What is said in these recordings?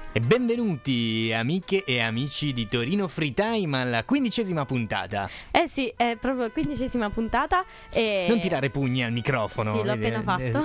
E benvenuti amiche e amici di Torino Free Time alla 15ª puntata. Sì, è proprio la 15ª puntata e... Non tirare pugni al microfono. Sì, l'ho appena fatto.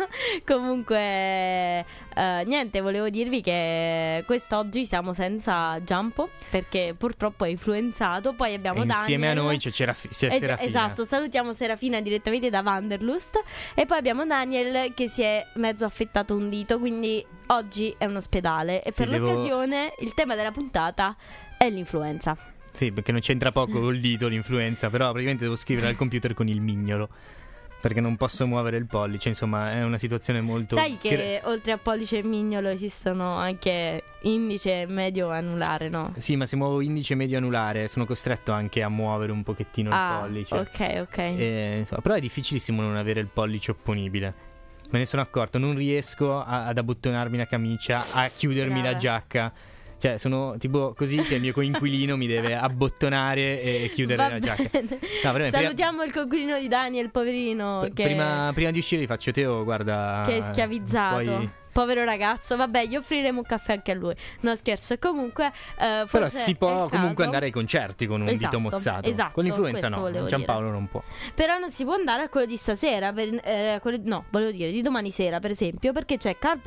Comunque, niente, volevo dirvi che quest'oggi siamo senza Giampo perché purtroppo è influenzato. Poi abbiamo Daniel. Insieme a noi c'è Serafina. Esatto, salutiamo Serafina direttamente da Wanderlust. E poi abbiamo Daniel che si è mezzo affettato un dito, quindi oggi è un ospedale. E per l'occasione il tema della puntata è l'influenza. Sì, perché non c'entra poco col dito l'influenza, però praticamente devo scrivere al computer con il mignolo perché non posso muovere il pollice, insomma è una situazione molto... Sai che oltre a pollice e mignolo esistono anche indice, medio e anulare, no? Sì, ma se muovo indice, medio e anulare sono costretto anche a muovere un pochettino il pollice. Ok. Insomma, però è difficilissimo non avere il pollice opponibile. Me ne sono accorto, non riesco ad abbottonarmi la camicia, a chiudermi la giacca. Cioè sono tipo così che il mio coinquilino mi deve abbottonare e chiudere la giacca. No, salutiamo il coinquilino di Daniel, poverino che... prima di uscire gli faccio: Teo, guarda, che è schiavizzato. Povero ragazzo, vabbè, gli offriremo un caffè anche a lui. No, scherzo. Comunque forse però si può comunque caso... andare ai concerti con un dito mozzato. Esatto, con l'influenza no, Giampaolo non può. Però non si può andare a quello di stasera volevo dire di domani sera, per esempio, perché c'è Car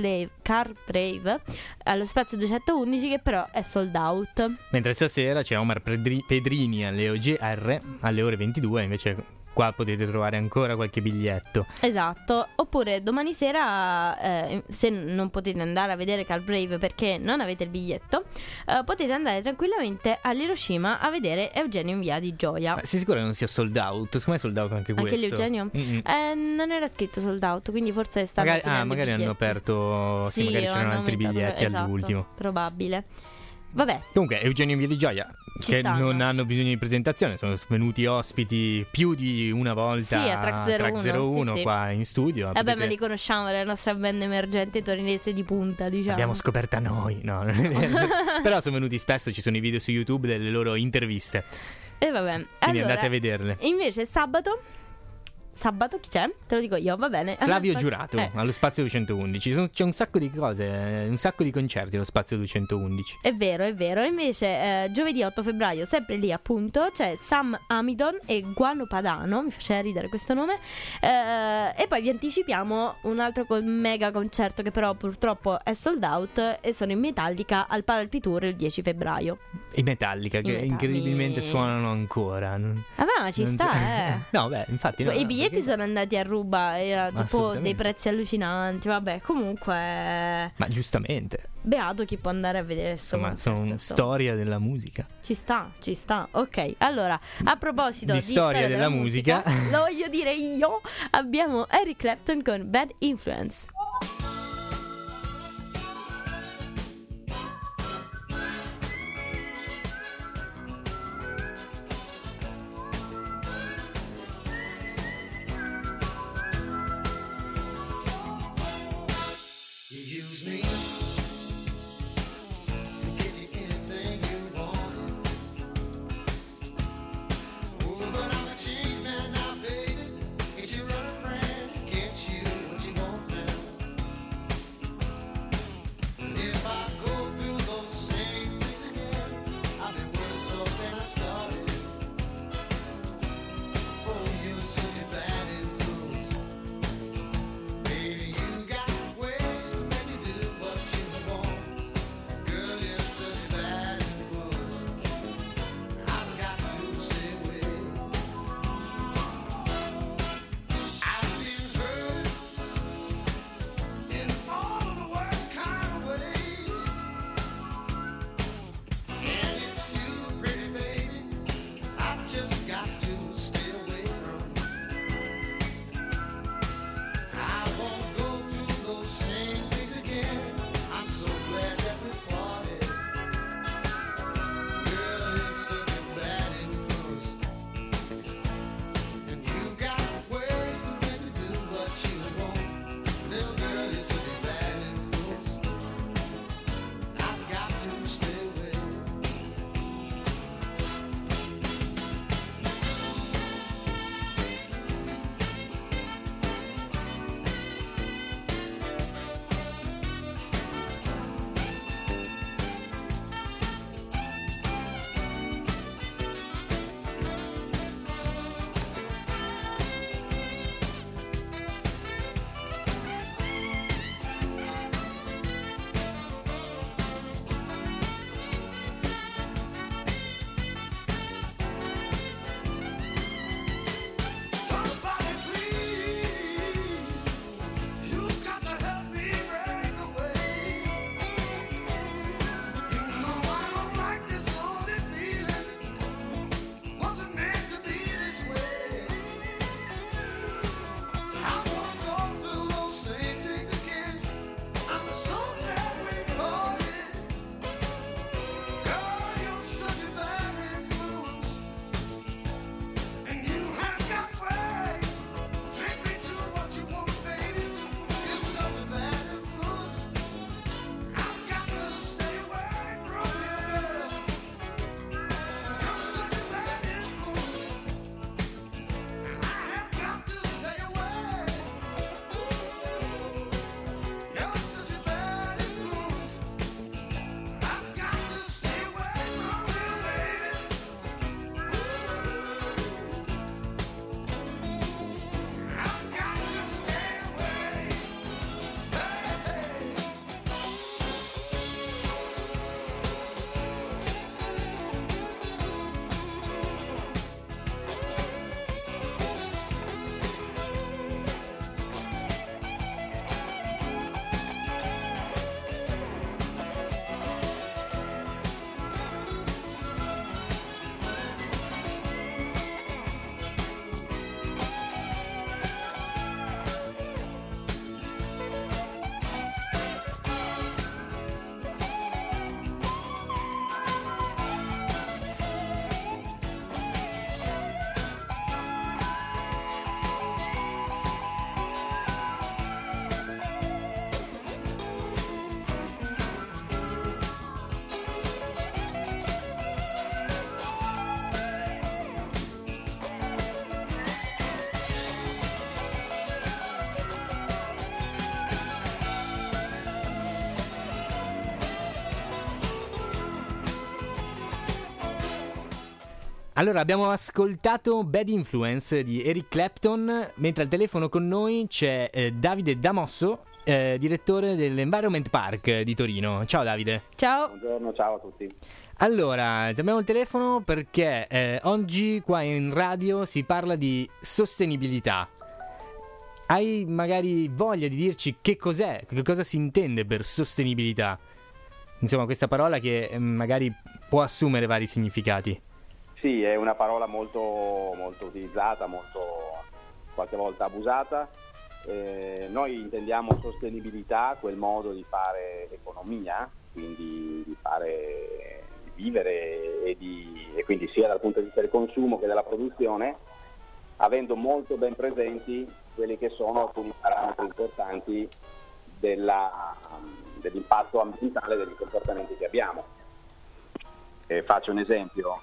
Brave allo spazio 211 che però è sold out. Mentre stasera c'è Omar Pedrini alle OGR alle ore 22, invece qua potete trovare ancora qualche biglietto. Esatto. Oppure domani sera, se non potete andare a vedere Car Brave perché non avete il biglietto, potete andare tranquillamente all'Hiroshima a vedere Eugenio in Via di Gioia. Ma sei sicuro che non sia sold out? Secondo me è sold out anche questo. Anche l'Eugenio? Non era scritto sold out, quindi forse stanno magari hanno aperto. Sì, magari c'erano altri biglietti all'ultimo. Probabile. Vabbè. Comunque Eugenio in Via di Gioia non hanno bisogno di presentazione, sono venuti ospiti più di una volta. Sì, a Track 01 sì, qua in studio. Vabbè, ma li conosciamo, la nostra band emergente torinese di punta, diciamo. L'abbiamo scoperta noi. No, non è vero. Però sono venuti spesso, ci sono i video su YouTube delle loro interviste. E vabbè. Quindi allora, andate a vederle. Invece sabato chi c'è? Te lo dico io, va bene. Flavio Giurato allo Spazio 211. C'è un sacco di cose, un sacco di concerti allo Spazio 211. È vero. Invece giovedì 8 febbraio, sempre lì appunto, c'è Sam Amidon e Guano Padano. Mi faceva ridere questo nome. E poi vi anticipiamo un altro mega concerto che però purtroppo è sold out, e sono in Metallica al Paralpi Tour il 10 febbraio. I Metallica che incredibilmente suonano ancora. Ma ci sta, No, beh, infatti no. I biglietti sono andati a ruba, era tipo dei prezzi allucinanti. Vabbè, comunque. Ma giustamente. Beato chi può andare a vedere sto concerto. Sono una storia della musica. Ci sta. Ok, allora, a proposito di storia della musica, lo voglio dire io. Abbiamo Eric Clapton con Bad Influence. Use me to get you anything you want. Oh, but I'm a changed man now, baby. Ain't you run a friend? Get you what you want now. Allora, abbiamo ascoltato Bad Influence di Eric Clapton, mentre al telefono con noi c'è Davide Damosso, direttore dell'Environment Park di Torino. Ciao Davide. Ciao. Buongiorno, ciao a tutti. Allora, ti abbiamo il telefono perché oggi qua in radio si parla di sostenibilità. Hai magari voglia di dirci che cos'è, che cosa si intende per sostenibilità? Insomma, questa parola che magari può assumere vari significati. Sì, è una parola molto, molto utilizzata, molto qualche volta abusata. Noi intendiamo sostenibilità, quel modo di fare economia, quindi di fare di vivere e quindi sia dal punto di vista del consumo che della produzione, avendo molto ben presenti quelli che sono alcuni parametri importanti dell'impatto ambientale dei comportamenti che abbiamo. Faccio un esempio.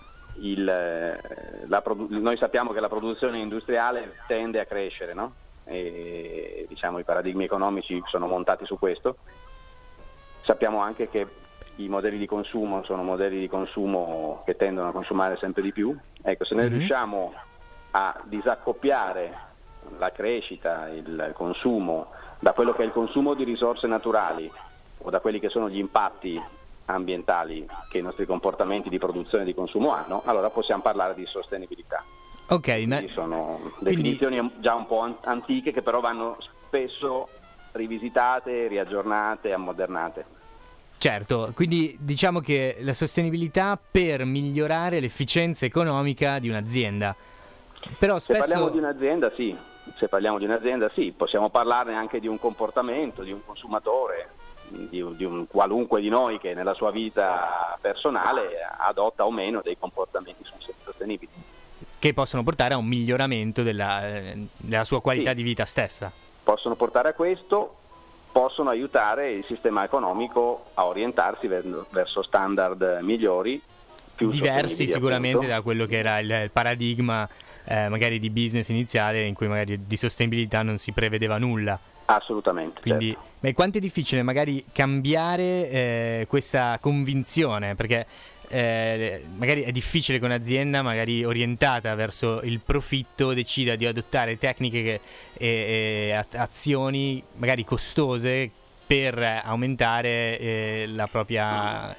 Noi sappiamo che la produzione industriale tende a crescere, no? E, diciamo, i paradigmi economici sono montati su questo. Sappiamo anche che i modelli di consumo sono modelli di consumo che tendono a consumare sempre di più. Ecco, se noi riusciamo a disaccoppiare la crescita, il consumo, da quello che è il consumo di risorse naturali o da quelli che sono gli impatti ambientali che i nostri comportamenti di produzione e di consumo hanno, allora possiamo parlare di sostenibilità. Ok, Quindi sono definizioni già un po' antiche che però vanno spesso rivisitate, riaggiornate, ammodernate. certo, quindi diciamo che la sostenibilità per migliorare l'efficienza economica di un'azienda. Però Se spesso parliamo di un'azienda sì, possiamo parlarne anche di un comportamento, di un consumatore, di un qualunque di noi che nella sua vita personale adotta o meno dei comportamenti sostenibili. che possono portare a un miglioramento della sua qualità Sì. di vita stessa. Possono portare a questo, possono aiutare il sistema economico a orientarsi verso standard migliori, più Diversi sostenibili, sicuramente appunto. da quello che era il paradigma magari di business iniziale, in cui magari di sostenibilità non si prevedeva nulla. Assolutamente. Quindi, certo. ma quanto è difficile magari cambiare questa convinzione? Perché magari è difficile che un'azienda magari orientata verso il profitto decida di adottare tecniche e azioni magari costose per aumentare la propria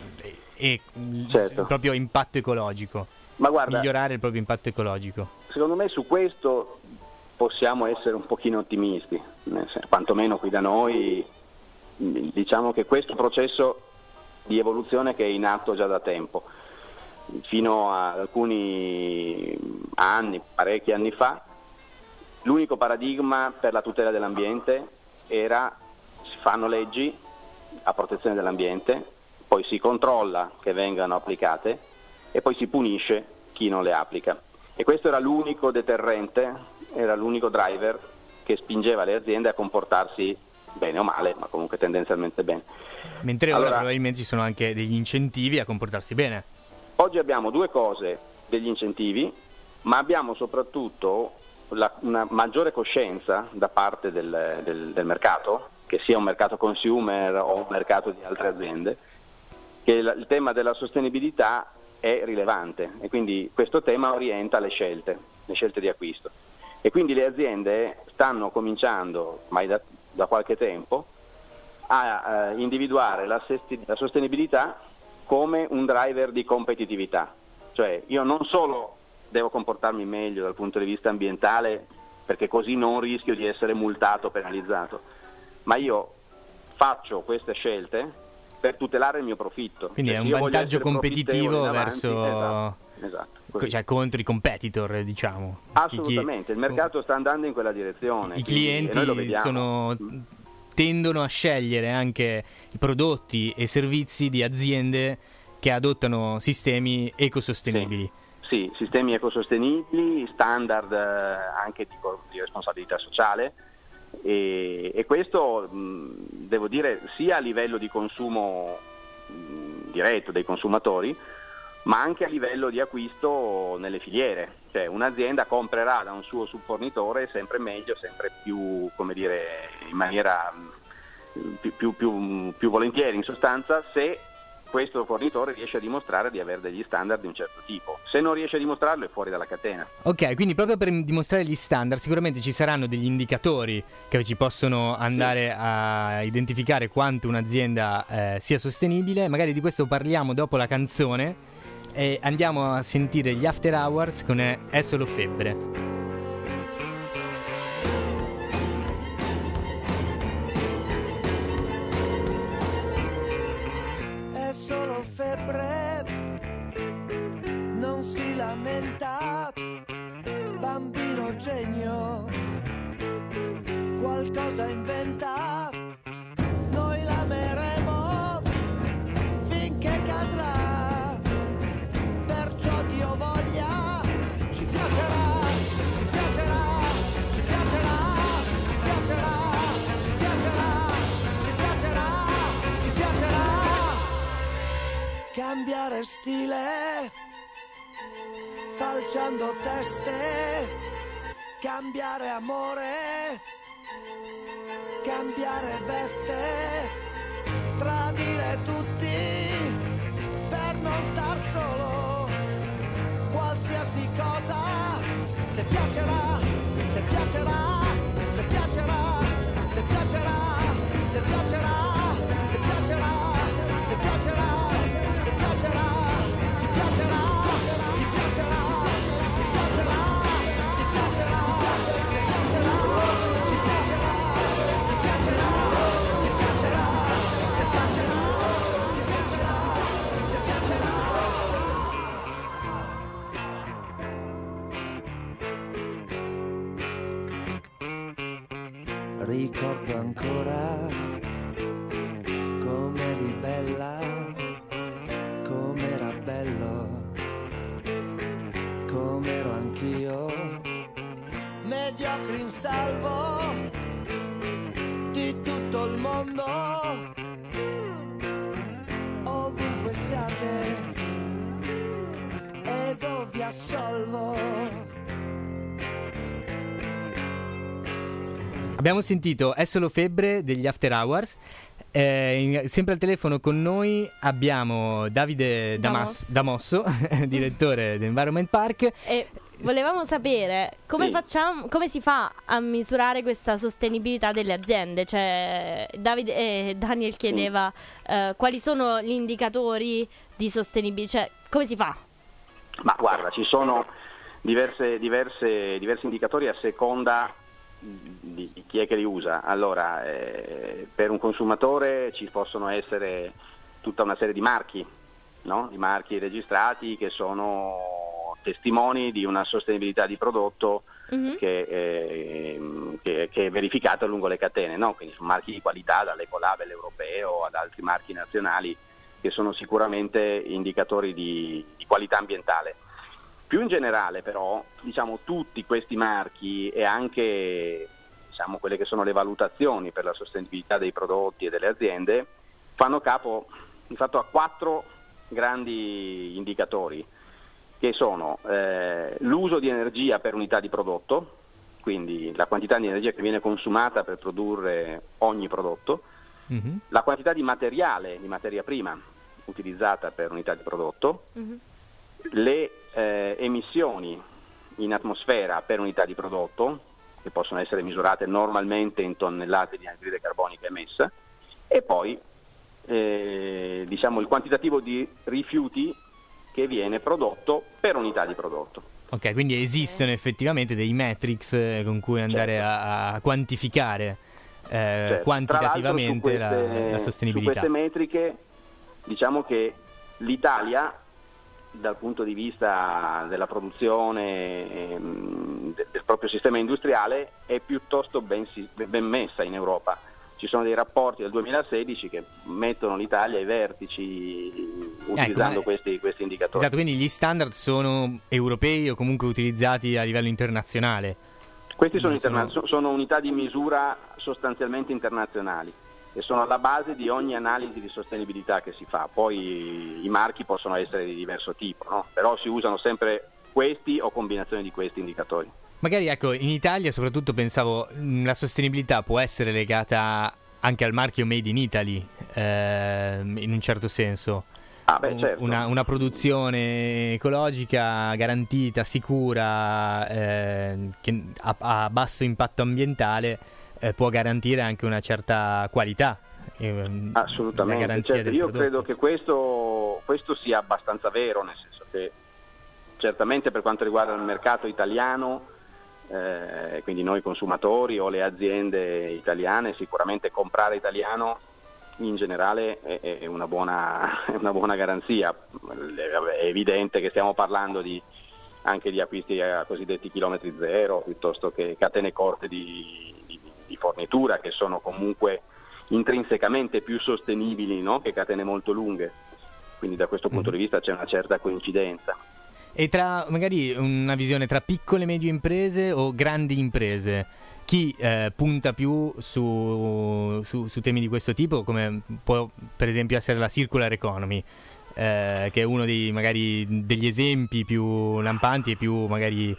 Certo. il proprio impatto ecologico, Ma guarda, migliorare il proprio impatto ecologico. secondo me su questo possiamo essere un pochino ottimisti, quantomeno qui da noi. Diciamo che questo processo di evoluzione che è in atto già da tempo, fino a alcuni anni, parecchi anni fa, l'unico paradigma per la tutela dell'ambiente era: si fanno leggi a protezione dell'ambiente, poi si controlla che vengano applicate e poi si punisce chi non le applica. E questo era l'unico deterrente, era l'unico driver che spingeva le aziende a comportarsi bene o male, ma comunque tendenzialmente bene. Mentre ora Allora, probabilmente ci sono anche degli incentivi a comportarsi bene. oggi abbiamo due cose: degli incentivi, ma abbiamo soprattutto una maggiore coscienza da parte del mercato, che sia un mercato consumer o un mercato di altre aziende, che il tema della sostenibilità è rilevante e quindi questo tema orienta le scelte di acquisto. E quindi le aziende stanno cominciando, ormai da qualche tempo, a individuare la sostenibilità come un driver di competitività. Cioè, io non solo devo comportarmi meglio dal punto di vista ambientale, perché così non rischio di essere multato o penalizzato, ma io faccio queste scelte per tutelare il mio profitto. Quindi Cioè, è se un io voglio vantaggio essere competitivo profittevole in verso avanti, esatto, così. cioè contro i competitor, diciamo. Assolutamente, il mercato sta andando in quella direzione. I quindi- e noi lo clienti vediamo. tendono a scegliere anche i prodotti e servizi di aziende che adottano sistemi ecosostenibili. Sì, sistemi ecosostenibili, standard anche di responsabilità sociale e questo devo dire sia a livello di consumo diretto dei consumatori, ma anche a livello di acquisto nelle filiere. Cioè un'azienda comprerà da un suo subfornitore sempre meglio, sempre più, come dire, in maniera più volentieri in sostanza, se questo fornitore riesce a dimostrare di avere degli standard di un certo tipo. Se non riesce a dimostrarlo è fuori dalla catena. Ok, quindi proprio per dimostrare gli standard sicuramente ci saranno degli indicatori che ci possono andare a identificare quanto un'azienda sia sostenibile. Magari di questo parliamo dopo la canzone e andiamo a sentire gli After Hours con È solo febbre. È solo febbre, non si lamenta, bambino genio, qualcosa inventa, noi l'ameremo finché cadrà, perciò Dio voglia, ci piacerà, ci piacerà, ci piacerà, ci piacerà, ci piacerà, ci piacerà, ci piacerà. Cambiare stile, falciando teste, cambiare amore, cambiare veste, tradire tutti per non star solo, qualsiasi cosa, se piacerà, se piacerà, se piacerà, se piacerà, se piacerà, se piacerà, se piacerà. Se piacerà, ti piacerà, ti piacerà, ti piacerà, ti piacerà, se piacerà, ti piacerà, ti piacerà, ti piacerà, se piacerà, ti piacerà, se piacerà. Ricordo ancora come eri bella, com'era bello, com'ero anch'io, mediocre in salvo di tutto il mondo, ovunque siate ed io vi assolvo. Abbiamo sentito È solo febbre degli After Hours. Sempre al telefono con noi abbiamo Davide Damosso, direttore dell'Environment Park. E volevamo sapere come facciamo, come si fa a misurare questa sostenibilità delle aziende. Cioè, Daniel chiedeva quali sono gli indicatori di sostenibilità, cioè come si fa? Ma guarda, ci sono diversi indicatori a seconda di chi è che li usa. Allora, per un consumatore ci possono essere tutta una serie di marchi, no? Di marchi registrati che sono testimoni di una sostenibilità di prodotto che è verificata lungo le catene, no? Quindi sono marchi di qualità, dall'Ecolabel europeo ad altri marchi nazionali che sono sicuramente indicatori di qualità ambientale. Più in generale però, diciamo, tutti questi marchi e anche, diciamo, quelle che sono le valutazioni per la sostenibilità dei prodotti e delle aziende fanno capo di fatto a 4 grandi indicatori, che sono l'uso di energia per unità di prodotto, quindi la quantità di energia che viene consumata per produrre ogni prodotto, la quantità di materiale, di materia prima utilizzata per unità di prodotto, le emissioni in atmosfera per unità di prodotto, che possono essere misurate normalmente in tonnellate di anidride carbonica emessa, e poi diciamo il quantitativo di rifiuti che viene prodotto per unità di prodotto. Ok, quindi esistono effettivamente dei metrics con cui andare a quantificare quantitativamente la sostenibilità. Su queste metriche, diciamo che l'Italia, dal punto di vista della produzione del proprio sistema industriale, è piuttosto ben messa in Europa. Ci sono dei rapporti del 2016 che mettono l'Italia ai vertici utilizzando questi indicatori. Esatto, quindi gli standard sono europei o comunque utilizzati a livello internazionale? Questi sono unità di misura sostanzialmente internazionali e sono alla base di ogni analisi di sostenibilità che si fa. Poi i marchi possono essere di diverso tipo, no? Però si usano sempre questi o combinazioni di questi indicatori. Magari, ecco, in Italia soprattutto pensavo la sostenibilità può essere legata anche al marchio Made in Italy, in un certo senso. Certo. Una produzione ecologica garantita, sicura, che a basso impatto ambientale può garantire anche una certa qualità. Assolutamente, certo. Io credo che questo sia abbastanza vero, nel senso che certamente per quanto riguarda il mercato italiano, quindi noi consumatori o le aziende italiane, sicuramente comprare italiano in generale è una buona garanzia. È evidente che stiamo parlando anche di acquisti a cosiddetti chilometri zero, piuttosto che catene corte di fornitura, che sono comunque intrinsecamente più sostenibili, no? Che catene molto lunghe. Quindi da questo punto di vista c'è una certa coincidenza. E tra magari una visione tra piccole e medie imprese o grandi imprese, chi punta più su temi di questo tipo, come può per esempio essere la circular economy, che è uno degli esempi più lampanti e più magari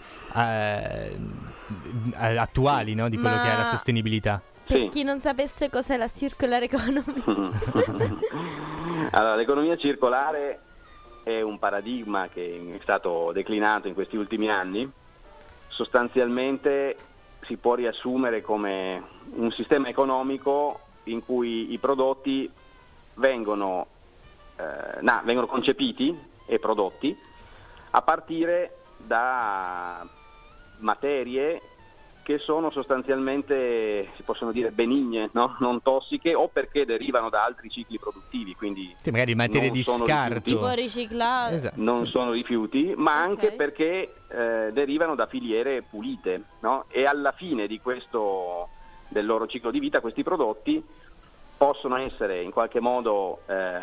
attuali, no? Di quello che è la sostenibilità. Per chi non sapesse cos'è la circular economy. Allora, l'economia circolare è un paradigma che è stato declinato in questi ultimi anni. Sostanzialmente si può riassumere come un sistema economico in cui i prodotti vengono concepiti e prodotti a partire da materie che sono sostanzialmente, si possono dire, benigne, no? Non tossiche, o perché derivano da altri cicli produttivi, quindi magari materie di scarto, tipo riciclato, esatto. Non sono rifiuti, ma anche perché derivano da filiere pulite, no? E alla fine del loro ciclo di vita questi prodotti possono essere in qualche modo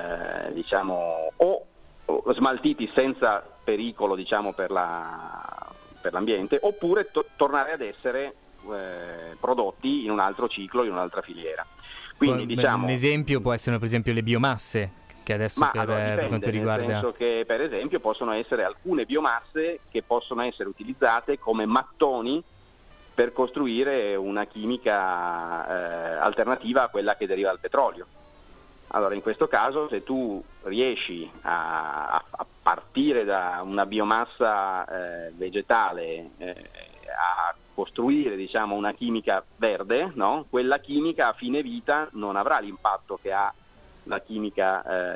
o smaltiti senza pericolo, diciamo, per l'ambiente, oppure tornare ad essere prodotti in un altro ciclo, in un'altra filiera. Quindi un esempio può essere per esempio le biomasse, che adesso per quanto riguarda, nel senso che per esempio possono essere alcune biomasse che possono essere utilizzate come mattoni per costruire una chimica alternativa a quella che deriva dal petrolio. Allora, in questo caso, se tu riesci a partire da una biomassa vegetale a costruire, diciamo, una chimica verde, no? Quella chimica a fine vita non avrà l'impatto che ha la chimica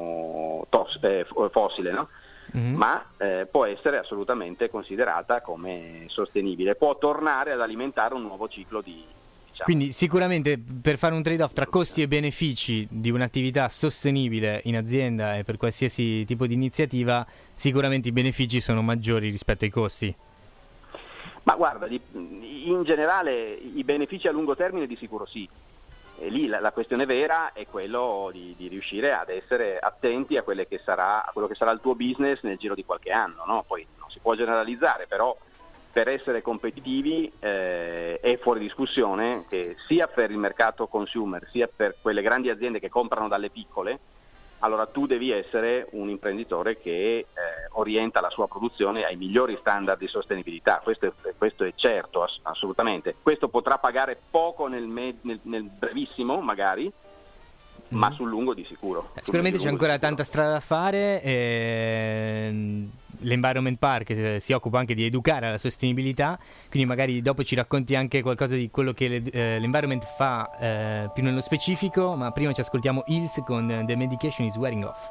fossile, no? Mm-hmm. Ma può essere assolutamente considerata come sostenibile, può tornare ad alimentare un nuovo ciclo di. Quindi sicuramente per fare un trade-off tra costi e benefici di un'attività sostenibile in azienda e per qualsiasi tipo di iniziativa, sicuramente i benefici sono maggiori rispetto ai costi. Ma guarda, in generale i benefici a lungo termine di sicuro sì. E lì la questione vera è quello di riuscire ad essere attenti a quello che sarà il tuo business nel giro di qualche anno, no? Poi non si può generalizzare, però per essere competitivi è fuori discussione che sia per il mercato consumer sia per quelle grandi aziende che comprano dalle piccole, allora tu devi essere un imprenditore che orienta la sua produzione ai migliori standard di sostenibilità. Questo è certo, assolutamente. Questo potrà pagare poco nel brevissimo magari, ma sul lungo di sicuro. Sicuramente c'è ancora tanta strada da fare. L'Environment Park si occupa anche di educare alla sostenibilità, quindi magari dopo ci racconti anche qualcosa di quello che l'Environment fa più nello specifico, ma prima ci ascoltiamo Hills con The Medication is Wearing Off.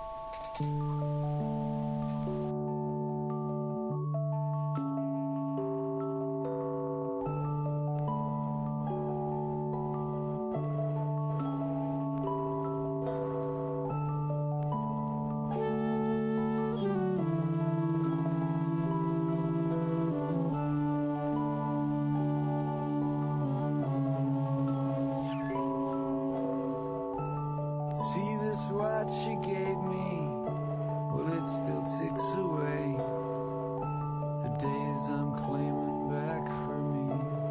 What she gave me, well, it still ticks away the days I'm claiming back for me.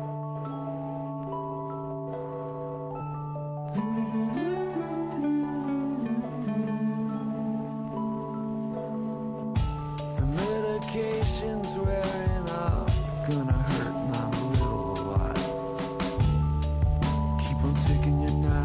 The medication's wearing off, gonna hurt not a little lot. Keep on taking your knife.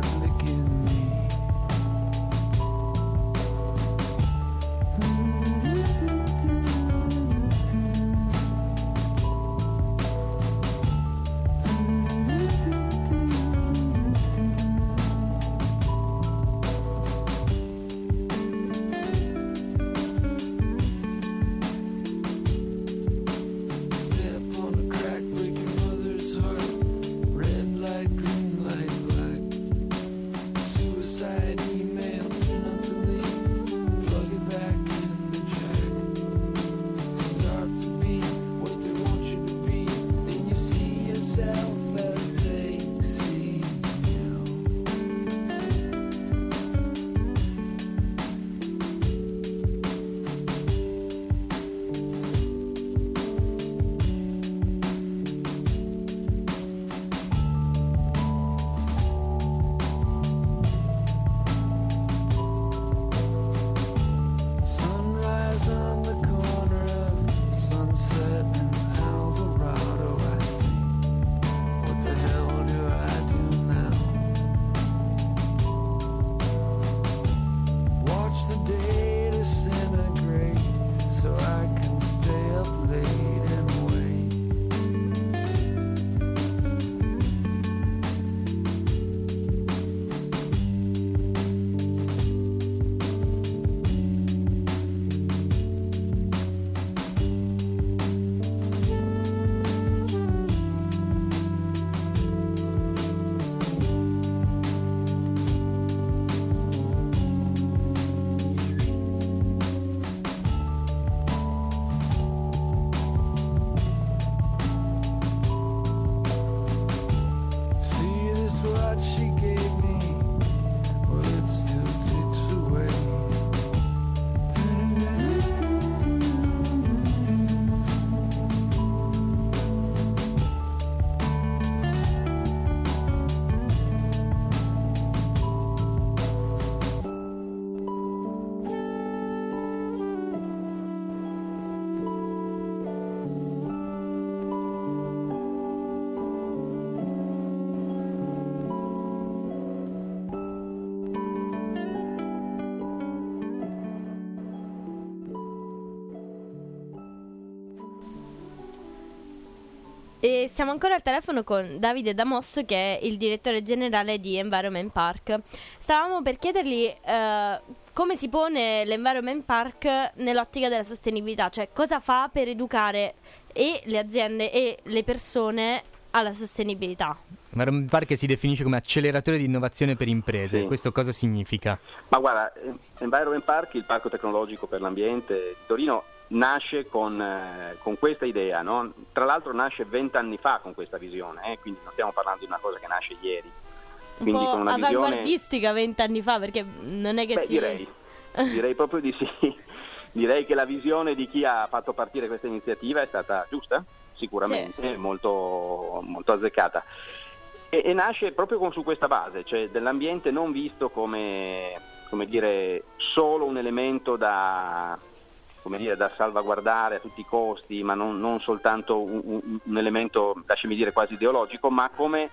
E siamo ancora al telefono con Davide Damosso, che è il direttore generale di Environment Park. Stavamo per chiedergli come si pone l'Environment Park nell'ottica della sostenibilità, cioè cosa fa per educare e le aziende e le persone alla sostenibilità. Environment Park si definisce come acceleratore di innovazione per imprese. Sì. Questo cosa significa? Ma guarda, Environment Park, il parco tecnologico per l'ambiente di Torino, nasce con questa idea, no? Tra l'altro nasce 20 anni fa con questa visione, quindi non stiamo parlando di una cosa che nasce ieri. Un po' con una avanguardistica 20 anni fa, perché non è che direi proprio di sì. Direi che la visione di chi ha fatto partire questa iniziativa è stata giusta, sicuramente, sì. molto, molto azzeccata. E nasce proprio su questa base, cioè dell'ambiente non visto come dire, solo un elemento da salvaguardare a tutti i costi, ma non soltanto un elemento, lasciami dire, quasi ideologico, ma come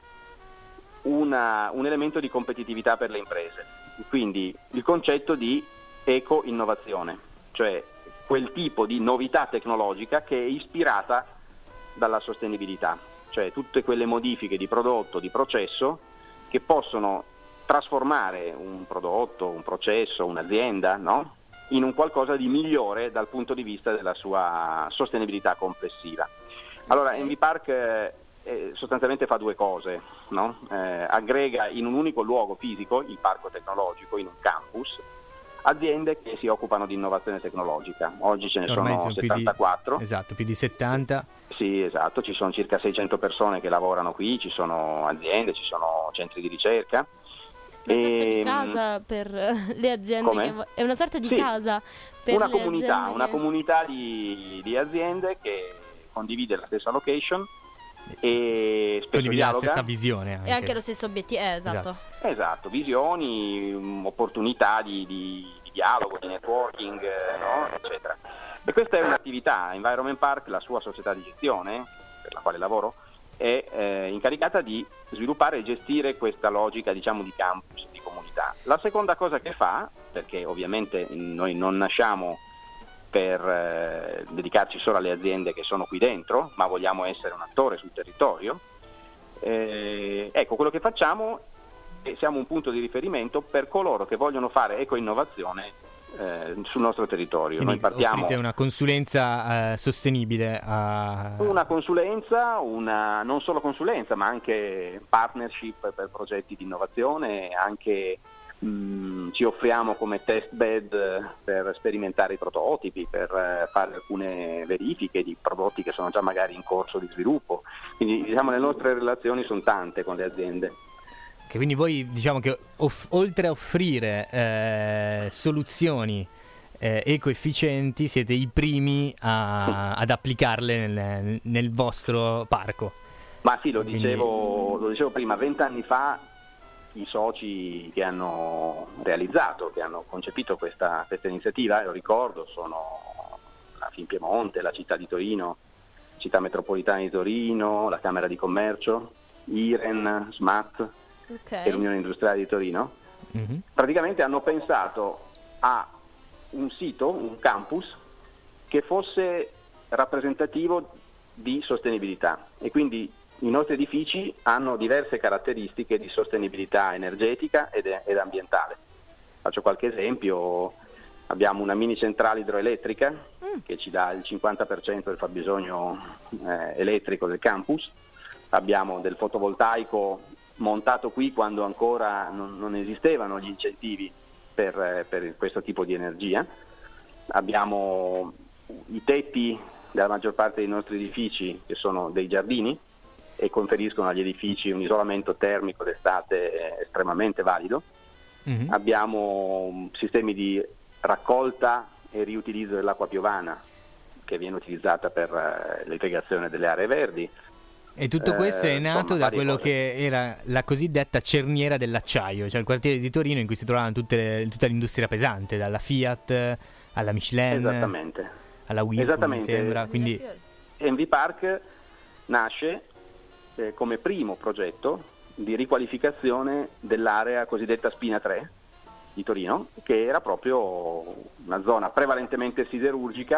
un elemento di competitività per le imprese. Quindi il concetto di eco-innovazione, cioè quel tipo di novità tecnologica che è ispirata dalla sostenibilità, cioè tutte quelle modifiche di prodotto, di processo che possono trasformare un prodotto, un processo, un'azienda, no? In un qualcosa di migliore dal punto di vista della sua sostenibilità complessiva. Allora, Envy Park sostanzialmente fa due cose, no? Aggrega in un unico luogo fisico, il parco tecnologico, in un campus, aziende che si occupano di innovazione tecnologica. Oggi ce ne sono 74. Più di 70. Sì, esatto, ci sono circa 600 persone che lavorano qui, ci sono aziende, ci sono centri di ricerca. Una sorta di casa per le aziende. È una sorta di casa per una le comunità, aziende. Una comunità di aziende che condivide la stessa location e spesso condivide dialoga. la stessa visione e anche lo stesso obiettivo, esatto, visioni, opportunità di dialogo, di networking, no? Eccetera. E questa è un'attività. Environment Park, la sua società di gestione per la quale lavoro, è incaricata di sviluppare e gestire questa logica, diciamo, di campus, di comunità. La seconda cosa che fa, perché ovviamente noi non nasciamo per dedicarci solo alle aziende che sono qui dentro, ma vogliamo essere un attore sul territorio, ecco, quello che facciamo è siamo un punto di riferimento per coloro che vogliono fare eco-innovazione sul nostro territorio. Quindi noi partiamo offrite una consulenza sostenibile una consulenza, non solo consulenza, ma anche partnership per progetti di innovazione, anche ci offriamo come test bed per sperimentare i prototipi, per fare alcune verifiche di prodotti che sono già magari in corso di sviluppo. Quindi diciamo le nostre relazioni sono tante con le aziende. Che quindi voi, diciamo che oltre a offrire soluzioni ecoefficienti, siete i primi ad applicarle nel vostro parco. Ma sì, lo dicevo prima, 20 anni fa i soci che hanno realizzato, che hanno concepito questa iniziativa, lo ricordo, sono la Finpiemonte, la città di Torino, città metropolitana di Torino, la Camera di Commercio, IREN, SMAT, e l'Unione Industriale di Torino. Mm-hmm. Praticamente hanno pensato a un sito, un campus, che fosse rappresentativo di sostenibilità, e quindi i nostri edifici hanno diverse caratteristiche di sostenibilità energetica ed ambientale. Faccio qualche esempio: abbiamo una mini centrale idroelettrica che ci dà il 50% del fabbisogno elettrico del campus, abbiamo del fotovoltaico montato qui quando ancora non esistevano gli incentivi per questo tipo di energia, abbiamo i tetti della maggior parte dei nostri edifici che sono dei giardini e conferiscono agli edifici un isolamento termico d'estate estremamente valido. Mm-hmm. Abbiamo sistemi di raccolta e riutilizzo dell'acqua piovana che viene utilizzata per l'irrigazione delle aree verdi. E tutto questo è nato da quello che era la cosiddetta cerniera dell'acciaio, cioè il quartiere di Torino in cui si trovava tutta l'industria pesante, dalla Fiat alla Michelin, alla Whirlpool, mi sembra. Quindi Envy Park nasce come primo progetto di riqualificazione dell'area cosiddetta Spina 3 di Torino, che era proprio una zona prevalentemente siderurgica,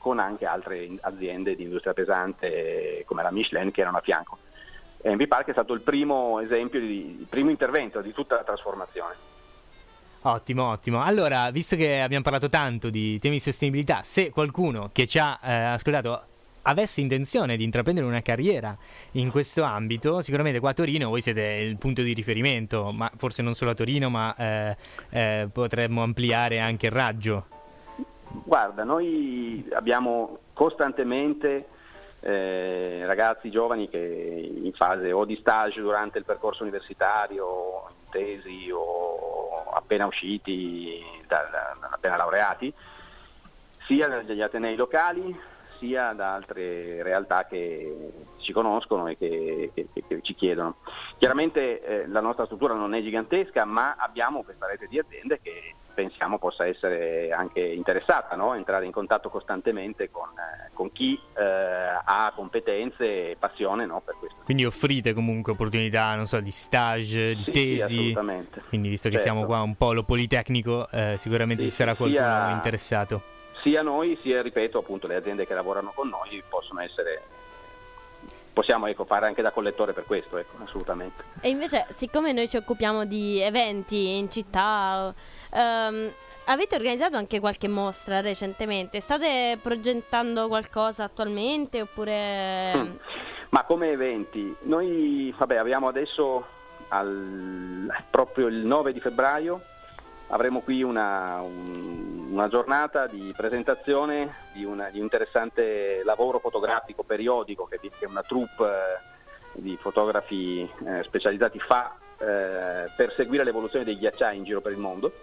con anche altre aziende di industria pesante come la Michelin che erano a fianco. Envy Park è stato il primo esempio, il primo intervento di tutta la trasformazione. Ottimo. Allora, visto che abbiamo parlato tanto di temi di sostenibilità, se qualcuno che ci ha ascoltato avesse intenzione di intraprendere una carriera in questo ambito, sicuramente qua a Torino voi siete il punto di riferimento, ma forse non solo a Torino, ma potremmo ampliare anche il raggio. Guarda, noi abbiamo costantemente ragazzi giovani che in fase o di stage durante il percorso universitario, in tesi o appena usciti, appena laureati, sia dagli atenei locali sia da altre realtà che ci conoscono e che ci chiedono. Chiaramente la nostra struttura non è gigantesca, ma abbiamo questa rete di aziende che pensiamo possa essere anche interessata, no? Entrare in contatto costantemente con chi ha competenze e passione, no, per questo. Quindi offrite comunque opportunità, non so, di stage, di tesi. Sì, assolutamente. Quindi visto che siamo qua un polo politecnico, sicuramente ci sarà qualcuno interessato. Sia noi, sia, ripeto, appunto le aziende che lavorano con noi possiamo fare anche da collettore per questo, assolutamente. E invece, siccome noi ci occupiamo di eventi in città, avete organizzato anche qualche mostra recentemente? State progettando qualcosa attualmente oppure? Ma come eventi? Noi abbiamo adesso proprio il 9 di febbraio avremo qui una giornata di presentazione di un interessante lavoro fotografico periodico che una troupe di fotografi specializzati fa per seguire l'evoluzione dei ghiacciai in giro per il mondo,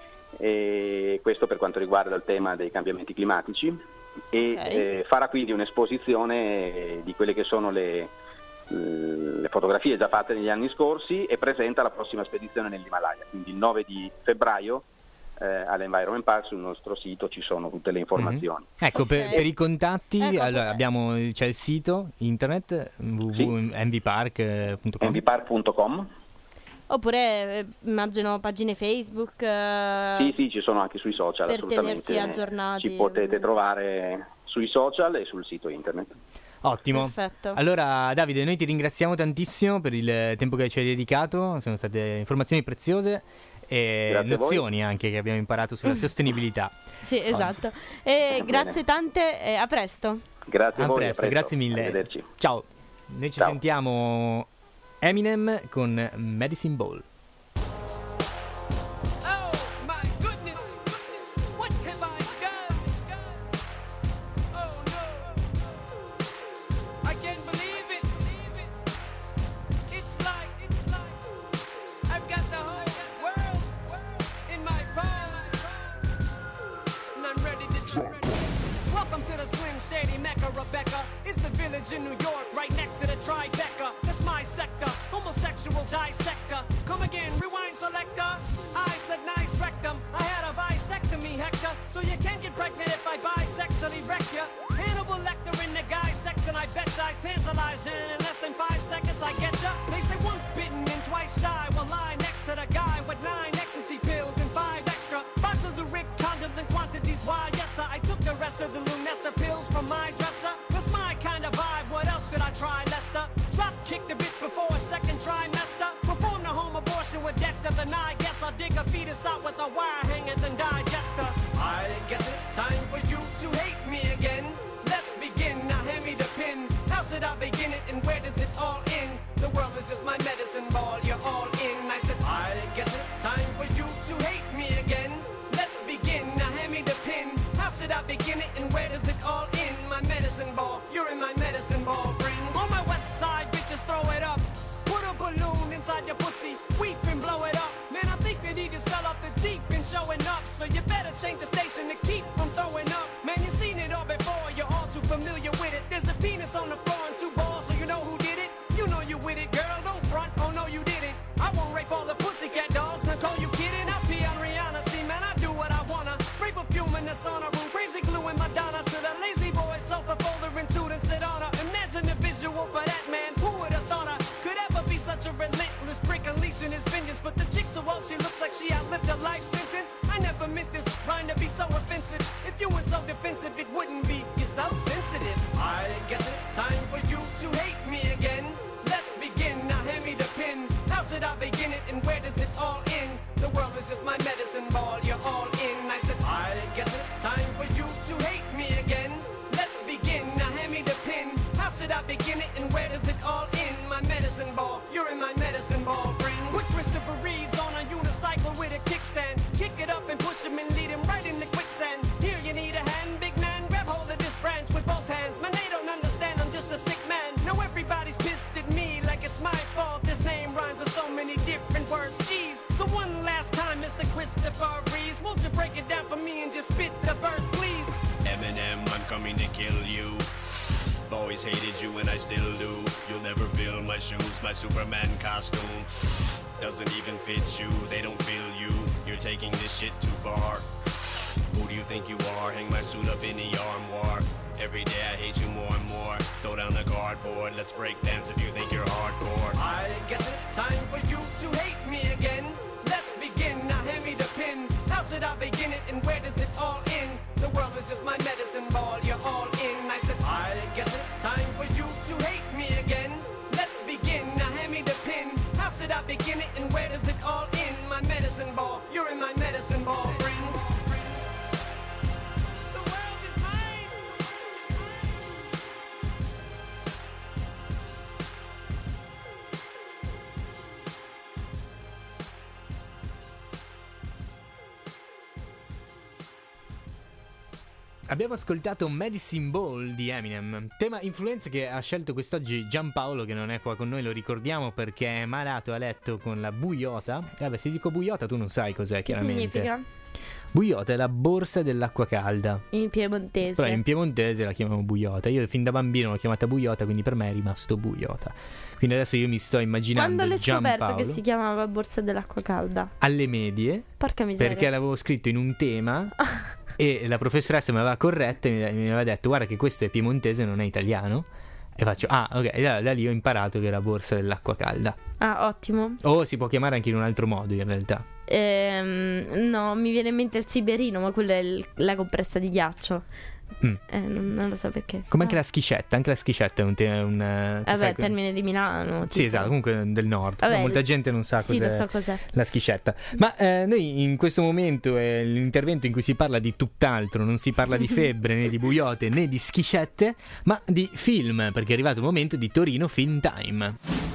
e questo per quanto riguarda il tema dei cambiamenti climatici. E farà quindi un'esposizione di quelle che sono le fotografie già fatte negli anni scorsi e presenta la prossima spedizione nell'Himalaya. Quindi il 9 di febbraio all'Environment Park sul nostro sito ci sono tutte le informazioni. Ecco, per i contatti allora, c'è il sito internet www.envypark.com envypark.com. Oppure immagino pagine Facebook. Sì, ci sono anche sui social, per assolutamente. Tenersi aggiornati. Ci potete trovare sui social e sul sito internet. Ottimo. Perfetto. Allora Davide, noi ti ringraziamo tantissimo per il tempo che ci hai dedicato, sono state informazioni preziose e nozioni anche che abbiamo imparato sulla sostenibilità. Sì, esatto. E grazie tante e a presto. Grazie a voi. A presto, grazie mille. Arrivederci. Ciao. Noi ci sentiamo Eminem con Medicine Ball. In New York, right next to the Tribeca. That's my sector, homosexual dissector. Come again, rewind selector. I said nice rectum, I had a bisectomy, Hector. So you can't get pregnant if I bisexually wreck ya. Hannibal Lecter in the guy section, I bet ya I tantalize you. In less than 5 seconds I get ya. They say once bitten and twice shy. Well, lie next to the guy with 9 ecstasy pills and 5 extra boxes of ripped condoms and quantities. Why, yes sir, I took the rest of the Lunesta pills from my dresser. That's my kind of vibe, what else should I try, Lester? Drop kick the bitch before a second trimester. Perform the home abortion with Dexter, then I guess I'll dig a fetus out with a wire hanger than digester. I guess it's time for you to hate me again. Let's begin, now hand me the pin. How should I begin it and where does it all end? The world is just my medicine ball, you're all in. I said, I guess it's time for you to hate me again. Let's begin, now hand me the pin. How should I begin it and where does it all end? My medicine ball, you're in my medicine ball, friends. On my west side, bitches throw it up. Put a balloon inside your pussy, weep and blow it up. Man, I think that he just fell off the deep and showing up. So you better change the station to keep from throwing up. Man, you've seen it all before, you're all too familiar with it. There's a penis on the floor and 2 balls, so you know who did it. You know you with it, girl, don't front, oh no you didn't. I won't rape all the pussycat dolls, Nicole, you kidding? I'll pee on Rihanna, see man, I do what I wanna. Spray perfume in the sauna room, crazy glue in Madonna. To the lazy boy, sofa folder and two to sit on her. Imagine the visual for that man, who would have thought I could ever be such a relentless prick, unleashing his vengeance. But the coming to kill you. Always hated you and I still do. You'll never fill my shoes. My Superman costume doesn't even fit you. They don't feel you. You're taking this shit too far. Who do you think you are? Hang my suit up in the armoire. Every day I hate you more and more. Throw down the cardboard. Let's break dance if you think you're hardcore. I guess it's time for you to hate me again. Let's begin, now hand me the pin. How should I begin it and where does it all end? The world is just my medicine ball, you're all in. I said, I guess it's time for you to hate me again. Let's begin, now hand me the pin. How should I begin it and where does it all end? My medicine ball, you're in my medicine ball, friends. The world is mine. Abbiamo ascoltato Medicine Ball di Eminem, tema influenze che ha scelto quest'oggi Giampaolo, che non è qua con noi, lo ricordiamo perché è malato a letto con la buiota. Vabbè, se dico buiota tu non sai cos'è, Che chiaramente. significa? Buiota è la borsa dell'acqua calda. In piemontese. Però in piemontese la chiamano buiota. Io fin da bambino l'ho chiamata buiota, quindi per me è rimasto buiota. Quindi adesso io mi sto immaginando Quando l'hai scoperto Giampaolo che si chiamava borsa dell'acqua calda? alle medie, Porca miseria. perché l'avevo scritto in un tema e la professoressa mi aveva corretto e mi aveva detto guarda che questo è piemontese, non è italiano. E faccio ok, e da lì ho imparato che è la borsa dell'acqua calda. Ah, ottimo. O si può chiamare anche in un altro modo in realtà. No, mi viene in mente il siberino, ma quella è la compressa di ghiaccio. Non lo so perché. Come anche la schiscetta. Anche la schiscetta è un Vabbè, termine di Milano. Sì, tipo. esatto, comunque del nord. Vabbè, Molta gente non sa sì, cos'è, lo so cos'è. la schiscetta. Ma noi in questo momento è l'intervento in cui si parla di tutt'altro. Non si parla di febbre, né di buiote, né di schiscette, ma di film, perché è arrivato il momento di Torino Film Time.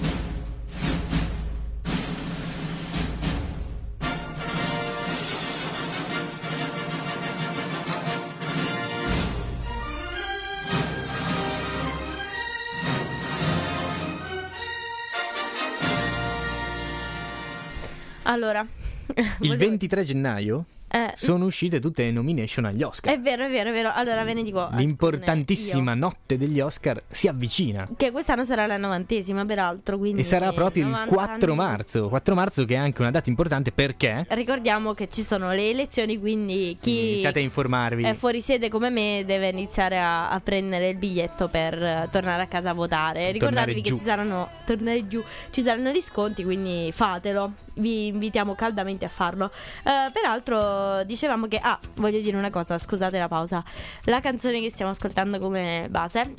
Allora, Il 23 gennaio Eh, sono uscite tutte le nomination agli Oscar. è vero, è vero, è vero. Allora ve ne dico alcune. L'importantissima Io. notte degli Oscar si avvicina. Che quest'anno sarà la 90esima, peraltro. Quindi E sarà proprio il 90 4 anni. marzo. 4 marzo che è anche una data importante perché Ricordiamo che ci sono le elezioni, quindi chi iniziate a informarvi. è fuori sede come me deve iniziare a prendere il biglietto per tornare a casa a votare. Ricordatevi che giù. ci saranno tornare giù, ci saranno gli sconti, quindi fatelo. Vi invitiamo caldamente a farlo. Peraltro dicevamo che voglio dire una cosa, scusate la pausa. La canzone che stiamo ascoltando come base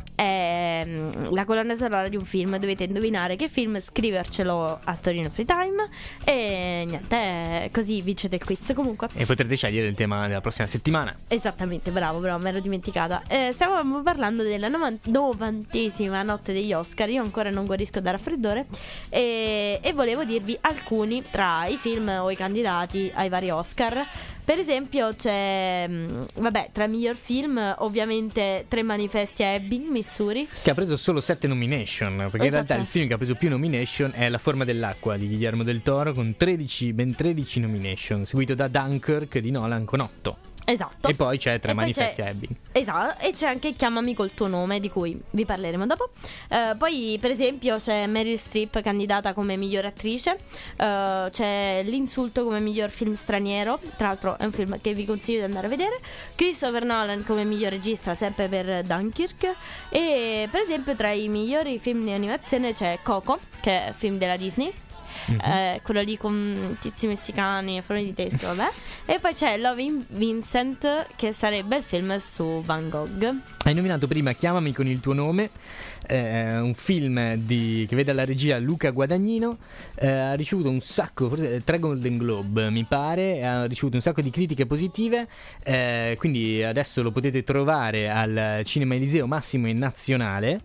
è la colonna sonora di un film. Dovete indovinare che film, scrivercelo a Torino Free Time e niente, così vincete il quiz. Comunque E potrete scegliere il tema della prossima settimana. esattamente, bravo, mi ero dimenticata. Stavamo parlando della 90esima notte degli Oscar. Io ancora non guarisco da raffreddore e volevo dirvi alcuni tra i film o i candidati ai vari Oscar. Per esempio c'è, tra i miglior film ovviamente Tre manifesti a Ebbing, Missouri. Che ha preso solo 7 nomination. Perché in realtà il film che ha preso più nomination è La forma dell'acqua di Guillermo del Toro con ben 13 nomination, seguito da Dunkirk di Nolan con 8. Esatto. E poi c'è Tre E poi manifesti c'è- a Ebbing. Esatto, e c'è anche Chiamami col tuo nome, di cui vi parleremo dopo. Poi, per esempio, c'è Meryl Streep candidata come miglior attrice. C'è L'insulto come miglior film straniero. Tra l'altro, è un film che vi consiglio di andare a vedere. Christopher Nolan come miglior regista, sempre per Dunkirk. E, per esempio, tra i migliori film di animazione c'è Coco, che è film della Disney. Quello lì con tizi messicani e forme di testa, vabbè. E poi c'è Loving Vincent, che sarebbe il film su Van Gogh. Hai nominato prima Chiamami con il tuo nome, un film che vede alla regia Luca Guadagnino. Ha ricevuto un sacco, forse 3 Golden Globe mi pare, ha ricevuto un sacco di critiche positive, quindi adesso lo potete trovare al Cinema Eliseo Massimo e Nazionale.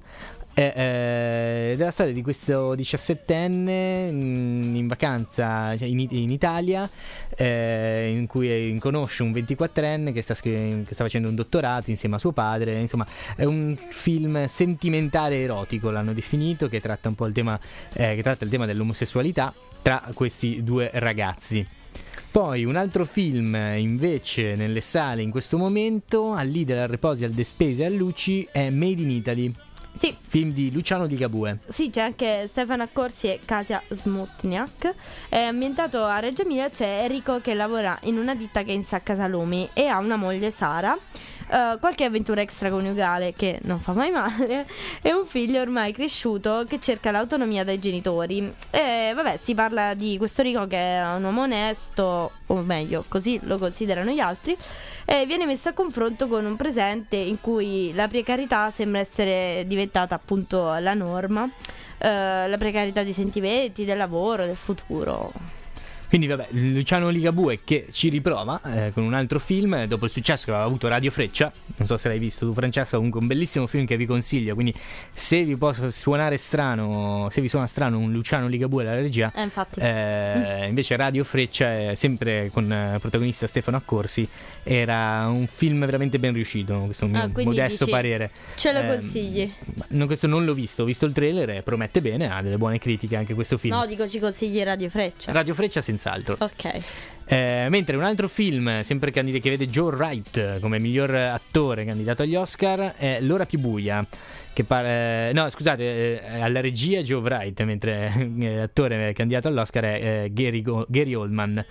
È della storia di questo 17enne in vacanza, cioè in Italia, in cui conosce un 24enne che sta facendo un dottorato insieme a suo padre. Insomma, è un film sentimentale erotico, l'hanno definito, che tratta un po' il tema dell'omosessualità tra questi due ragazzi. Poi un altro film invece nelle sale in questo momento, al Lidl, al Reposi, al Despesi e al Luci, è Made in Italy. Sì. Film di Luciano Ligabue. Sì, c'è anche Stefano Accorsi e Kasia Smutniak. È ambientato a Reggio Emilia. C'è Enrico che lavora in una ditta che insacca salumi e ha una moglie, Sara, qualche avventura extraconiugale che non fa mai male, e un figlio ormai cresciuto che cerca l'autonomia dai genitori. E vabbè, si parla di questo Enrico che è un uomo onesto, o meglio, così lo considerano gli altri, e viene messo a confronto con un presente in cui la precarietà sembra essere diventata appunto la norma, la precarietà dei sentimenti, del lavoro, del futuro. Quindi vabbè, Luciano Ligabue che ci riprova con un altro film dopo il successo che aveva avuto Radio Freccia. Non so se l'hai visto tu, Francesco, comunque un bellissimo film che vi consiglio. Quindi se vi può suonare strano, se vi suona strano un Luciano Ligabue alla regia, infatti. Invece Radio Freccia, sempre con protagonista Stefano Accorsi, era un film veramente ben riuscito, questo è un mio modesto parere. Ce lo consigli? Questo non l'ho visto, ho visto il trailer e promette bene, ha delle buone critiche anche questo film. No, dico, ci consigli Radio Freccia. Radio Freccia senz'altro. Ok. Mentre un altro film, sempre che vede Joe Wright come miglior attore candidato agli Oscar, è L'ora più buia. Che alla regia Joe Wright, mentre l'attore candidato all'Oscar è Gary Oldman.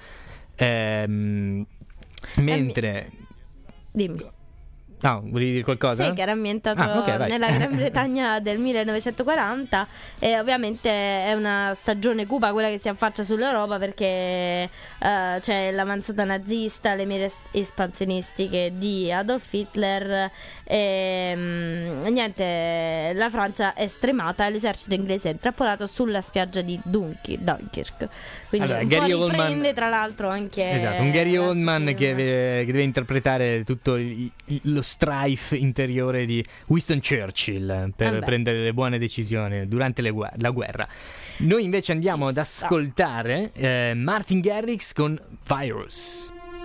Mentre dimmi. No, volevi dire qualcosa? Sì, che era ambientato nella Gran Bretagna del 1940 e ovviamente è una stagione cupa quella che si affaccia sull'Europa, perché c'è l'avanzata nazista, le mire espansionistiche di Adolf Hitler e niente, la Francia è stremata e l'esercito inglese è intrappolato sulla spiaggia di Dunkirk. Quindi allora, un Gary po' riprende Oldman, tra l'altro anche un Gary Oldman che deve interpretare tutto lo strife interiore di Winston Churchill per prendere le buone decisioni durante la guerra. Noi invece andiamo ad ascoltare Martin Garrix con Virus.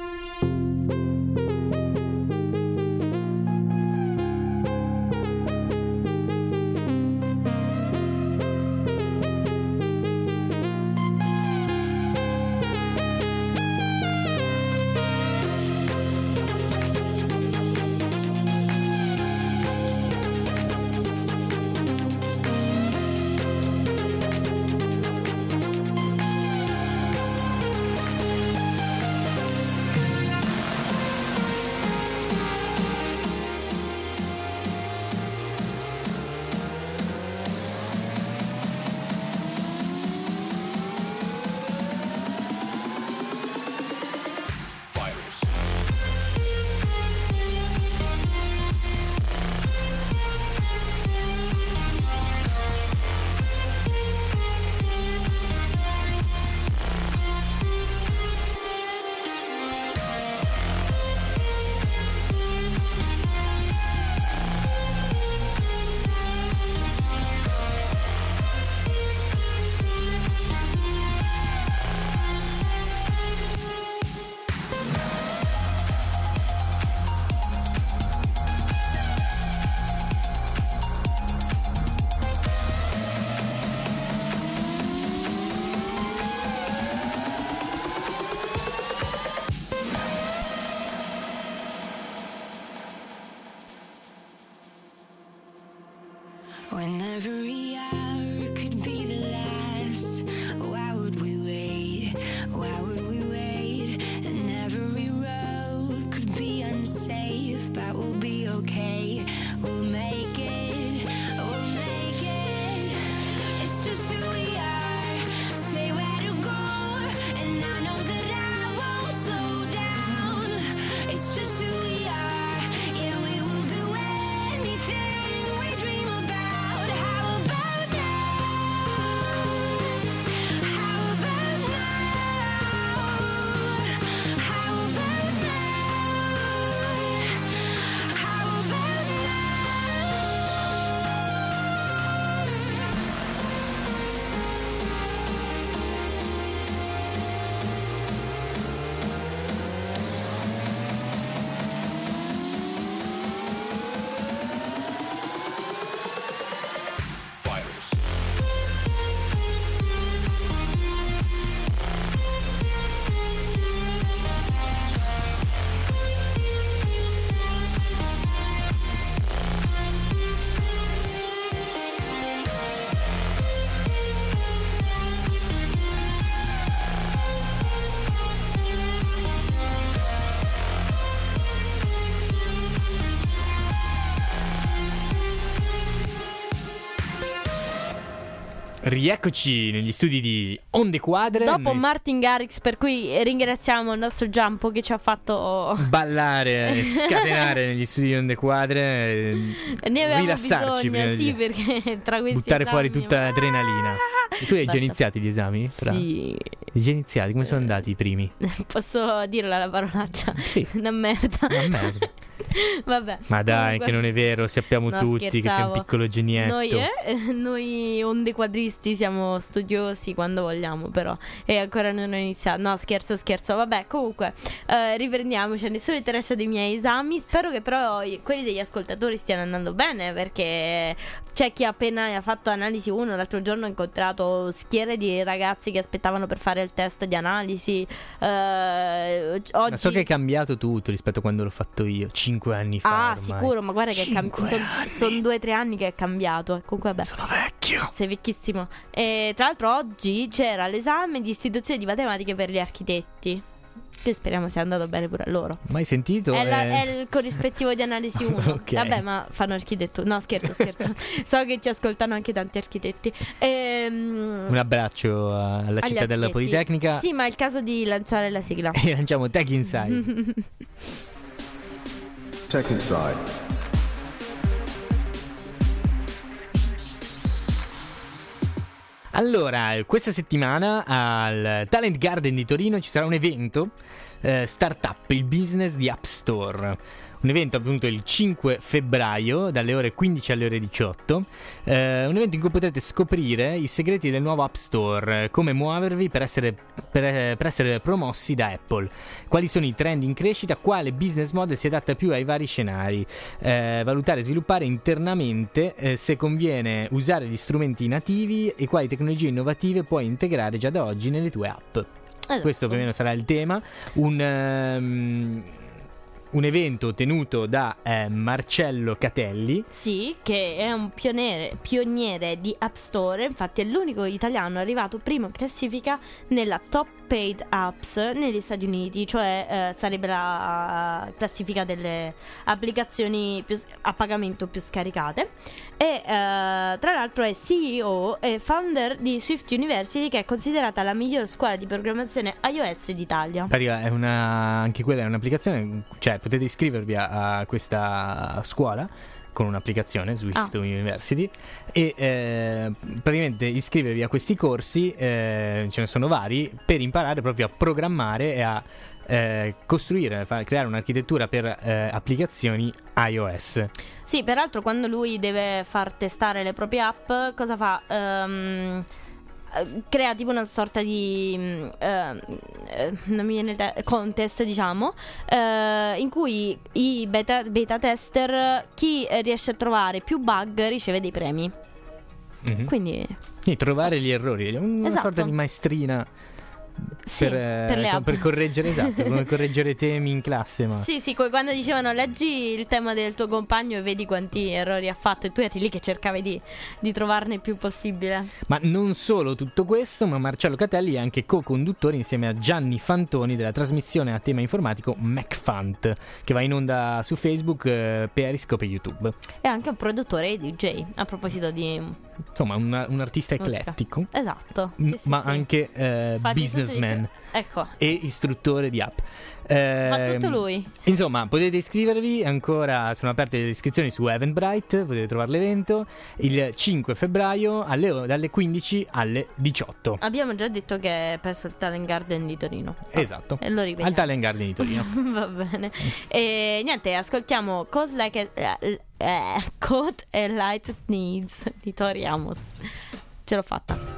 When every hour could be the last, why would we wait? Why would we wait? And every road could be unsafe, but we'll be okay. We'll make it. We'll make it. It's just who we are. Say where to go, and I know that I won't slow down. It's just who we are. Yeah, we will do anything we dream about. How about now? Rieccoci negli studi di Onde Quadre. Dopo Martin Garrix, per cui ringraziamo il nostro Giampo che ci ha fatto ballare e scatenare negli studi di Onde Quadre, ne avevamo rilassarci bisogno, prima sì, di perché tra questi buttare esami, fuori tutta l'adrenalina. E tu hai già Basta. iniziati gli esami? Sì. Hai già iniziati? Come sono andati i primi? Posso dirla la parolaccia? Sì. Una merda. Una merda. Vabbè. Ma dai, comunque, che non è vero, sappiamo no, tutti che sei un scherzavo. piccolo genietto. Noi onde quadristi siamo studiosi quando vogliamo, però. E ancora non ho iniziato. No, scherzo. Vabbè, comunque, riprendiamoci. A nessuno interessa dei miei esami. Spero che però quelli degli ascoltatori stiano andando bene, perché c'è chi appena ha fatto analisi 1. L'altro giorno ho incontrato schiere di ragazzi che aspettavano per fare il test di analisi. Oggi... Ma so che è cambiato tutto rispetto a quando l'ho fatto io, 5 anni fa. Ah, ormai. sicuro, ma guarda che è cambiato. Sono 2 o 3 anni che è cambiato. Comunque, vabbè. Sono vecchio. Sei vecchissimo. E tra l'altro oggi c'era l'esame di istituzione di matematica per gli architetti, che speriamo sia andato bene pure a loro. Mai sentito? È il corrispettivo di analisi 1. Ok. Vabbè, ma fanno architettura. No, scherzo. So che ci ascoltano anche tanti architetti. Un abbraccio alla Agli cittadella architetti. Politecnica. Sì, ma è il caso di lanciare la sigla. E lanciamo Tech Inside. Tech Inside. Allora, questa settimana al Talent Garden di Torino ci sarà un evento startup, il business di App Store. Un evento appunto il 5 febbraio dalle ore 15 alle ore 18. Un evento in cui potrete scoprire i segreti del nuovo App Store, come muovervi per essere promossi da Apple, quali sono i trend in crescita, quale business model si adatta più ai vari scenari, valutare e sviluppare internamente se conviene usare gli strumenti nativi e quali tecnologie innovative puoi integrare già da oggi nelle tue app. Esatto. Questo più o meno sarà il tema. Un evento tenuto da Marcello Catelli. Sì, che è un pioniere di App Store. Infatti è l'unico italiano arrivato primo in classifica nella Top Paid Apps negli Stati Uniti, cioè sarebbe la classifica delle applicazioni a pagamento più scaricate. E tra l'altro è CEO e founder di Swift University, che è considerata la miglior scuola di programmazione iOS d'Italia. Anche quella è un'applicazione, cioè potete iscrivervi a questa scuola con un'applicazione Swift University e praticamente iscrivervi a questi corsi, ce ne sono vari, per imparare proprio a programmare e a costruire, creare un'architettura per applicazioni iOS. Sì, peraltro quando lui deve far testare le proprie app, cosa fa? Crea tipo una sorta di non mi viene contest, diciamo, in cui i beta tester, chi riesce a trovare più bug riceve dei premi. Mm-hmm. Quindi trovare gli errori, una sorta di maestrina. Sì, per le app. Per correggere, esatto, come correggere temi in classe. Ma... Sì, come quando dicevano leggi il tema del tuo compagno e vedi quanti errori ha fatto, e tu eri lì che cercavi di trovarne il più possibile. Ma non solo tutto questo, ma Marcello Catelli è anche co-conduttore insieme a Gianni Fantoni della trasmissione a tema informatico MacFant, che va in onda su Facebook, Periscope e YouTube. È anche un produttore e DJ, a proposito di... Insomma, un artista musica. Eclettico. Esatto. Ma sì. anche businessman ecco. e istruttore di app. Fa tutto lui. Insomma, potete iscrivervi, ancora sono aperte le iscrizioni su Eventbrite, potete trovare l'evento il 5 febbraio dalle 15 alle 18. Abbiamo già detto che è presso il Talent Garden di Torino. Esatto. E lo ripetiamo. Al Talent Garden di Torino. Va bene. E niente, ascoltiamo Code and Light Sneeze di Tori Amos. Ce l'ho fatta.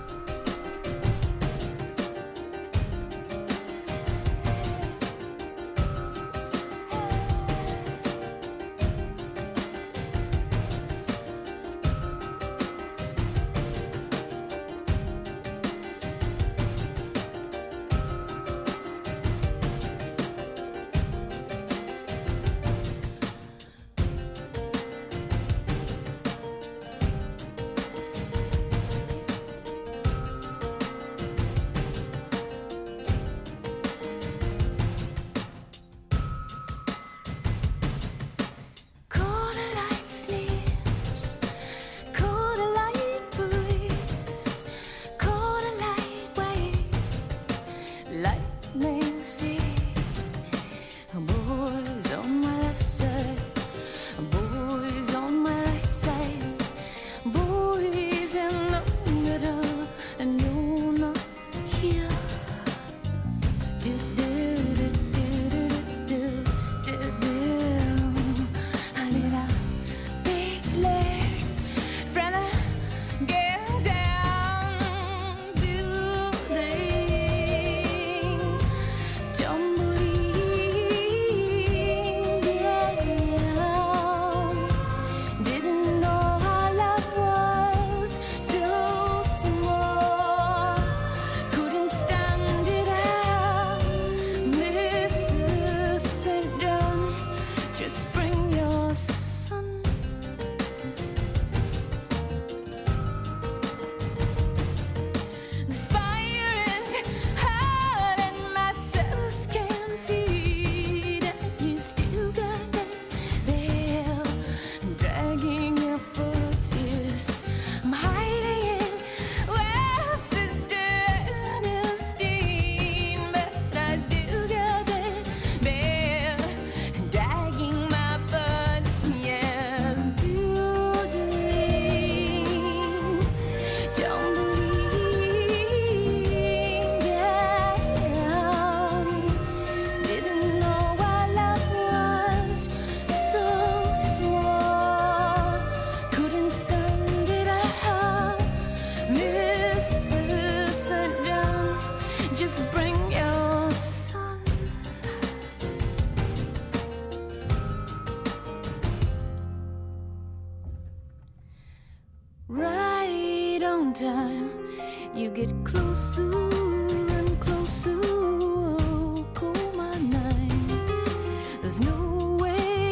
Right on time, you get closer and closer. Call my name. There's no way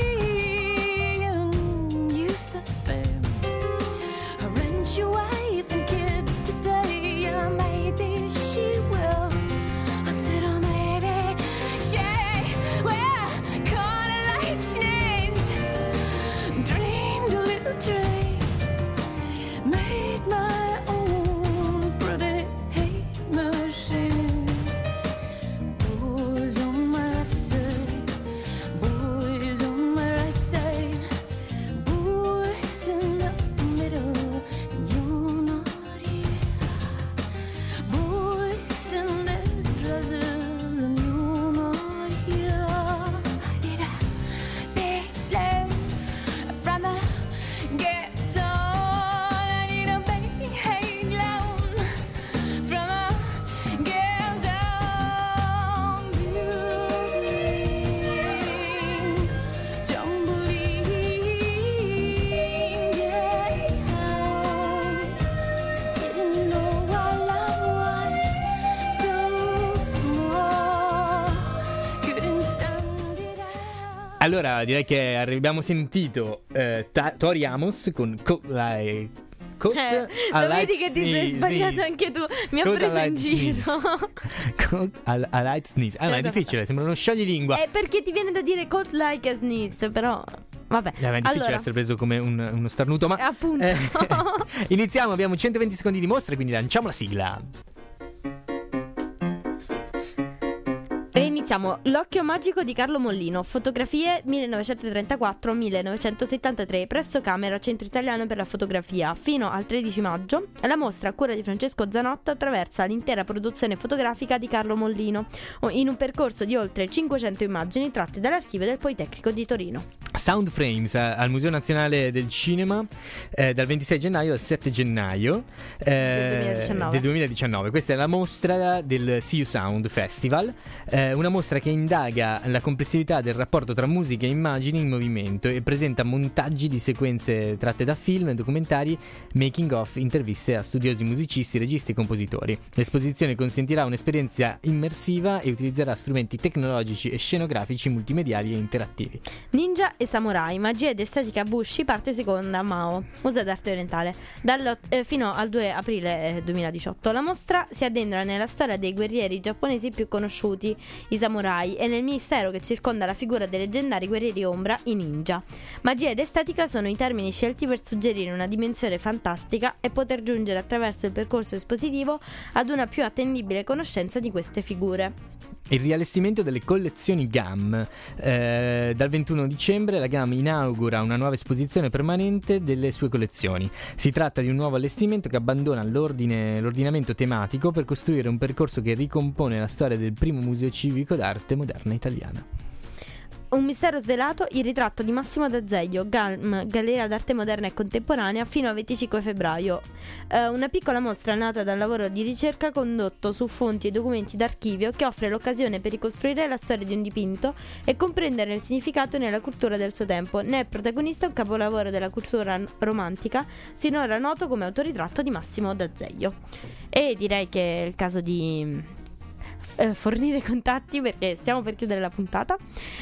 you stop there. Arrange your wife and kids today. Yeah, maybe she will. I said, oh, maybe she will. Call it like sneeze. Dreamed a little dream. Made my own pretty hate machine. Boys on my left side, boys on my right side, boys in the middle, and you're not here. Boys in their dresses, and you're not here. I need a big leg from the ghetto. I need a big hang loan from a ghetto building. Tumbling, yeah. Didn't know our love was so small. Couldn't stand it out. Allora, direi che abbiamo sentito Tori Amos con lo vedi che ti sei sbagliato anche tu. Mi ha preso in giro. A light sneeze. Ma è difficile, sembra uno scioglilingua. Perché ti viene da dire coat like a sneeze, però vabbè. È difficile Allora, essere preso come uno starnuto, ma appunto. iniziamo, abbiamo 120 secondi di mostra, quindi lanciamo la sigla. E iniziamo. L'occhio magico di Carlo Mollino. Fotografie 1934-1973 presso Camera Centro Italiano per la Fotografia. Fino al 13 maggio la mostra a cura di Francesco Zanotto attraversa l'intera produzione fotografica di Carlo Mollino in un percorso di oltre 500 immagini tratte dall'archivio del Politecnico di Torino. Sound Frames al Museo Nazionale del Cinema dal 26 gennaio al 7 gennaio del 2019. Questa è la mostra del See You Sound Festival, una mostra che indaga la complessità del rapporto tra musica e immagini in movimento e presenta montaggi di sequenze tratte da film, documentari, making of, interviste a studiosi musicisti, registi e compositori. L'esposizione consentirà un'esperienza immersiva e utilizzerà strumenti tecnologici e scenografici multimediali e interattivi. Ninja e samurai, magia ed estetica Bushi, parte seconda, Mao, Museo d'Arte Orientale, fino al 2 aprile 2018. La mostra si addentra nella storia dei guerrieri giapponesi più conosciuti, i samurai, e nel mistero che circonda la figura dei leggendari guerrieri ombra, i ninja. Magia ed estetica sono i termini scelti per suggerire una dimensione fantastica e poter giungere attraverso il percorso espositivo ad una più attendibile conoscenza di queste figure. Il riallestimento delle collezioni GAM. Dal 21 dicembre la GAM inaugura una nuova esposizione permanente delle sue collezioni. Si tratta di un nuovo allestimento che abbandona l'ordinamento tematico per costruire un percorso che ricompone la storia del primo museo civico d'arte moderna italiana. Un mistero svelato, il ritratto di Massimo D'Azeglio, GAM, Galleria d'Arte Moderna e Contemporanea, fino al 25 febbraio. Una piccola mostra nata dal lavoro di ricerca condotto su fonti e documenti d'archivio che offre l'occasione per ricostruire la storia di un dipinto e comprendere il significato nella cultura del suo tempo. Ne è protagonista un capolavoro della cultura romantica, sinora noto come autoritratto di Massimo D'Azeglio. E direi che è il caso di fornire contatti perché stiamo per chiudere la puntata.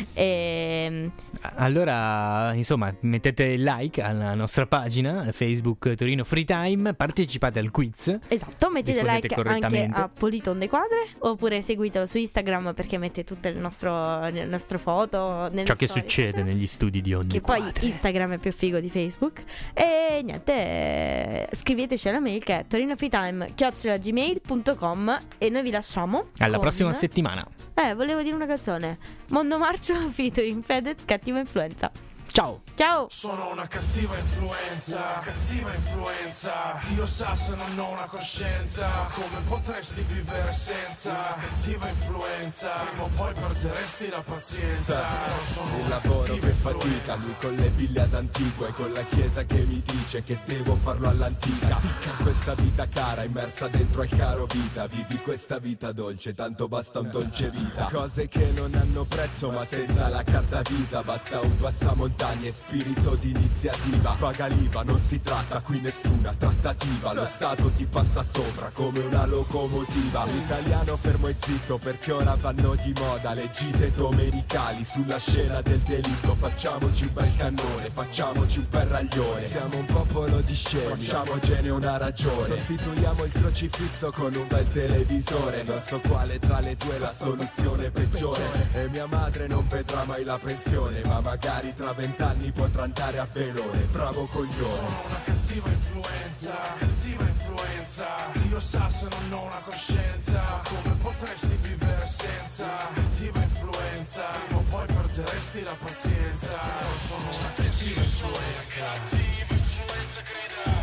Allora, insomma, mettete il like alla nostra pagina Facebook Torino Free Time, partecipate al quiz. Esatto, mettete like anche a Polito on the Quadre, oppure seguitelo su Instagram perché mette tutte le nostre foto nelle ciò che storie, succede negli studi di On the Quadre. Poi Instagram è più figo di Facebook. E niente, scriveteci alla mail che è torinofreetime@gmail.com e noi vi lasciamo alla prossima settimana. Volevo dire una canzone. Mondo Marcio featuring Fedez, Cattiva Influenza. Ciao. Ciao. Sono una cattiva influenza, Dio sa se non ho una coscienza. Come potresti vivere senza cattiva influenza? Prima o poi perderesti la pazienza. Il lavoro che fatica, lui con le pille ad antico e con la chiesa che mi dice che devo farlo all'antica. Questa vita cara immersa dentro al caro vita, vivi questa vita dolce, tanto basta un dolce vita. Cose che non hanno prezzo ma senza la carta Visa, basta un passamontagna guadagni e spirito di iniziativa. Paga l'IVA, non si tratta qui nessuna trattativa. Lo Stato ti passa sopra come una locomotiva. L'italiano fermo e zitto perché ora vanno di moda le gite domenicali sulla scena del delitto. Facciamoci un bel cannone, facciamoci un bel raglione. Siamo un popolo di scemi, facciamocene una ragione. Sostituiamo il crocifisso con un bel televisore. Non so quale tra le due è la soluzione peggiore. E mia madre non vedrà mai la pensione, ma magari tra 20 anni potrà andare a Velone. Bravo coglione. Sono una cattiva influenza, cattiva influenza. Dio sa se non ho una coscienza. Come potresti vivere senza cattiva influenza? Prima o poi perderesti la pazienza. Io sono una cattiva influenza. Cattiva influenza grida.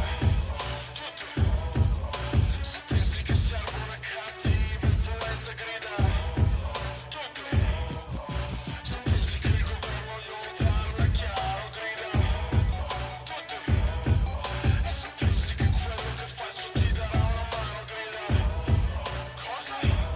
Se pensi che serve una cattiva influenza grida. Se pensi che il governo non parla chiaro grida. E se pensi che quello che faccio ti darà una mano grida. Cosa?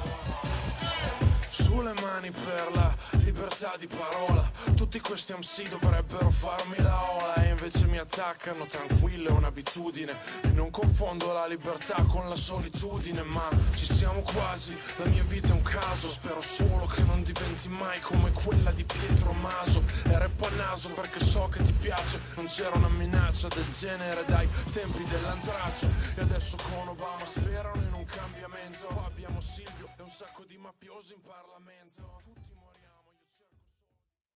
Sulle mani per la libertà di parola. Tutti questi MC dovrebbero farmi la ola e invece mi attaccano, tranquillo è un'abitudine. E non confondo la libertà con la solitudine, ma ci siamo quasi, la mia vita è un caso. Spero solo che non diventi mai come quella di Pietro Maso. E rappo a naso perché so che ti piace. Non c'era una minaccia del genere dai tempi dell'antrace. E adesso con Obama sperano in un cambiamento. Abbiamo Silvio e un sacco di mafiosi in Parlamento.